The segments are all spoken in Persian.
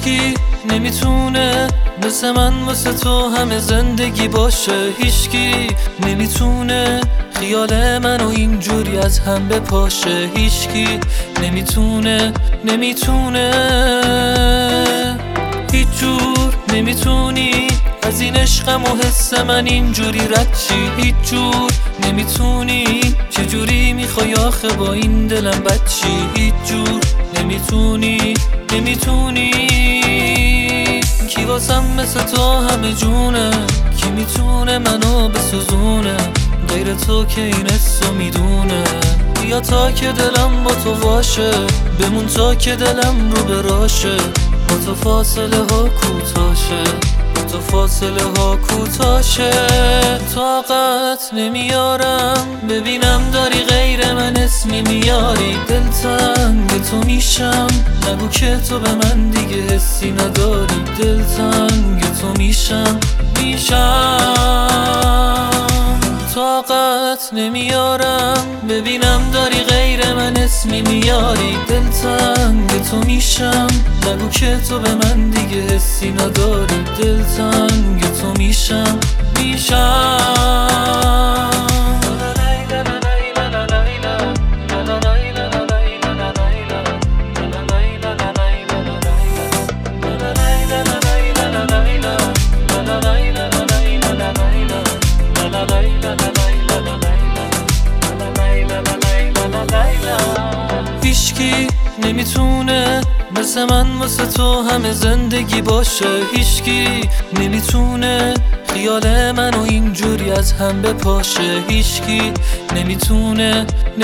هیچکی نمیتونه مثل من واسه تو همه زندگی باشه. هیچکی نمیتونه خیال منو اینجوری از هم بپاشه. هیچکی نمیتونه هیچ جور نمیتونی از این عشقم و حس من اینجوری رد چی. هیچ جور نمیتونی چجوری میخوای آخه با این دلم بد چی. هیچ جور نمیتونی کی واسم مثل تو همه جونه. کی میتونه منو بسوزونه غیر تو که این حسو میدونه. بیا تا که دلم با تو واشه، بمون تا که دلم رو براشه. با تو فاصله ها کوتاشه، با تو فاصله ها کوتاشه. طاقت نمیارم ببینم داری غیر من اسمی میاری. دلتنگ تو میشم نگو که تو به من دیگه حسی نداری. دلتنگ تو میشم طاقت نمیارم ببینم داری غیر من اسمی میاری. دلتنگ تو میشم نگو که تو به من دیگه حسی نداری. دلتنگ تو میشم هیچکی نمیتونه مثل من واسه تو همه زندگی باشه. هیچکی نمیتونه خیال منو اینجوری از هم بپاشه. هیچکی نمیتونه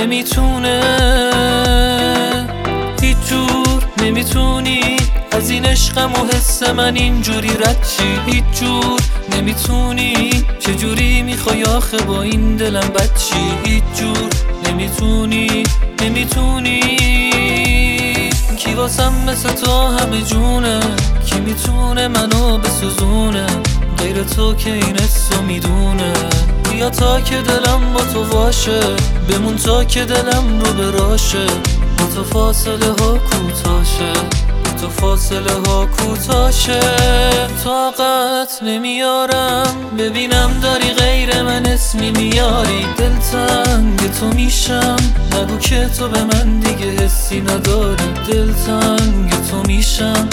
هیچ جور نمیتونی از این عشقم و حس من اینجوری رد چی. هیچ جور نمیتونی چجوری میخوای آخه با این دلم بد چی. هیچ جور نمیتونی کی واسم مثل تو همه جونه. کی میتونه منو بسوزونه غیر تو که این حسو میدونه. بیا تا که دلم با تو واشه، بمون تا که دلم رو براشه. با تو فاصله ها کوتاشه، تو فاصله ها کوتاشه. طاقت نمیارم ببینم داری غیر من اسمی میاری. دلتنگ تو میشم نگو که تو به من دیگه حسی نداری. دلتنگ تو میشم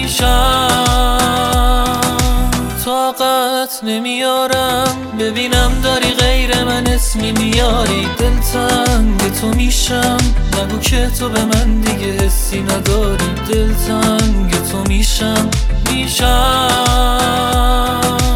طاقت نمیارم ببینم داری غیر من اسمی میاری. دلتنگ تو میشم نگو که تو به من دیگه حسی نداری. دلتنگ تو میشم